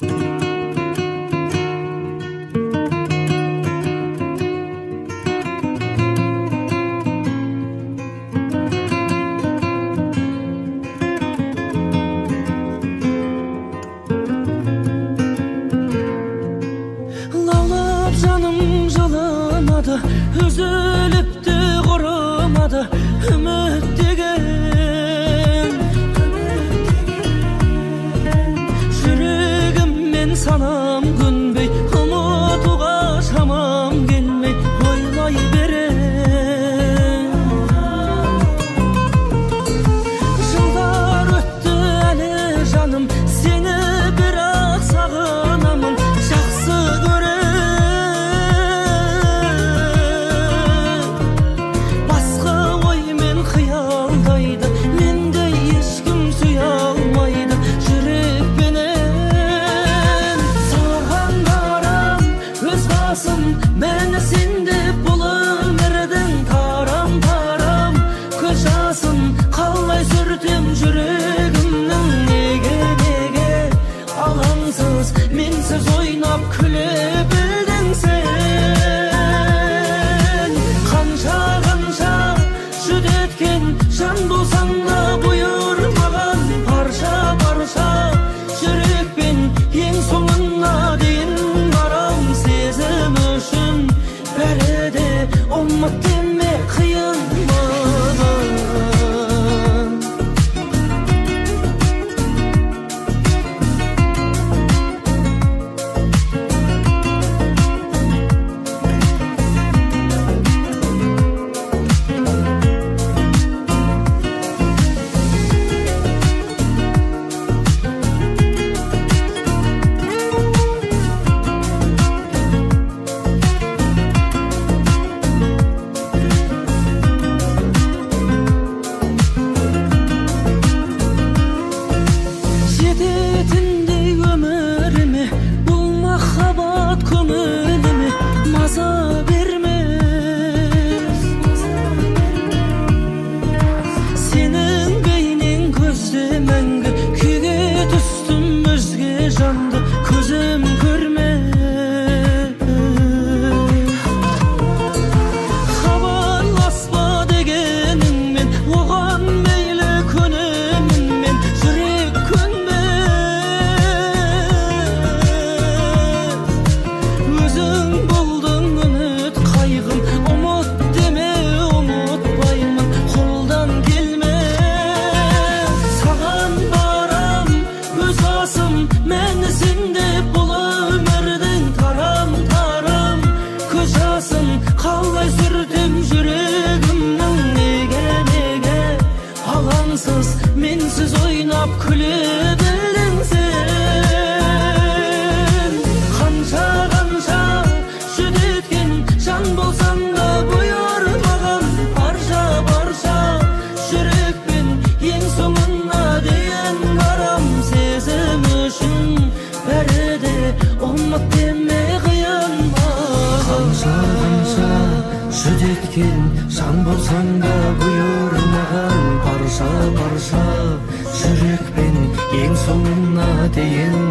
Üzülüptü kuramadı ümit деген Жүрегіммен санам көнбей ұмытуға шамам келмей ойлай берем Жылдар өтті әлі жаным сені бірақ сағынамын жақсы көрем Meni sende бұл өмірдің тарам-тарам көз жасын қалай сүртем жүрегімнің неге алаңсыз менсіз ойнап күле білдің сен қанша жүдеткен жан болсаң да бұйырмаған парша жүрекпен ең соңына дейін барам сезім үшін бәрі де ұмыт деме қиын маған Менсіз ойнап күле білдің сен қанша жүдеткен жан болсаң да бұйырмаған парша жүрекпен ең соңына дейін барам сезім үшін бәрі де ұмыт деме қиын маған қанша жүдеткен жан болсаң да бұйырмаған парша жүрекпен ең соңына дейін